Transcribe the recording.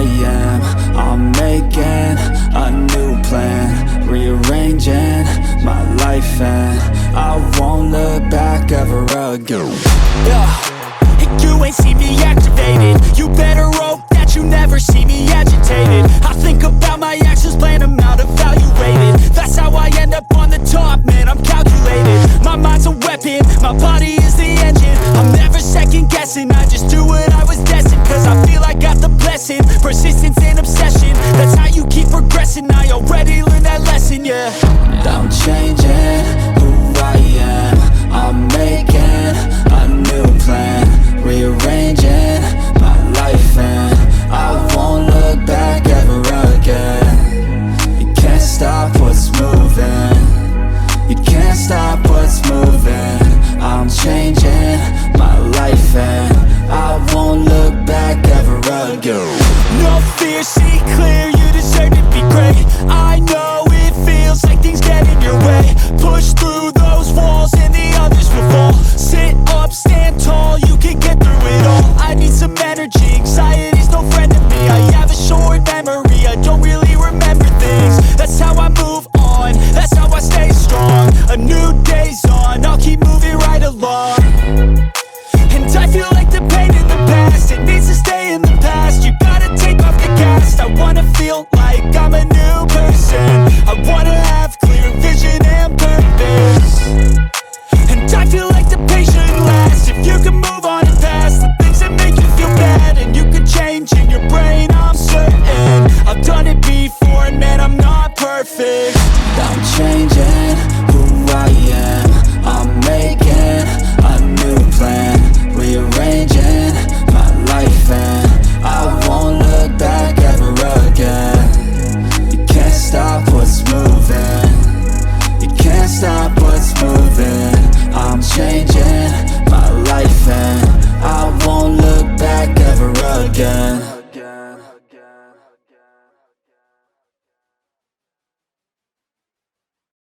am. I'm making a new plan, rearranging my life, and I won't look back ever again. And you ain't see me activated. You better hope that you never see me agitated. I think about my actions, plan them out, evaluated. That's how I end up on the top, man, I'm calculated. My mind's a weapon, my body is the engine. I'm never second guessing, I just do what I was destined. Cause I feel I got the blessing, persistence and obsession. That's how you keep progressing, I already learned that lesson, yeah. I'm changing who I am. I'm making a new plan, rearranging my life, and I won't look back ever again. You can't stop what's moving, you can't stop what's moving. I'm changing my life, and I won't look back ever again. No fear, see clear, you deserve to be great.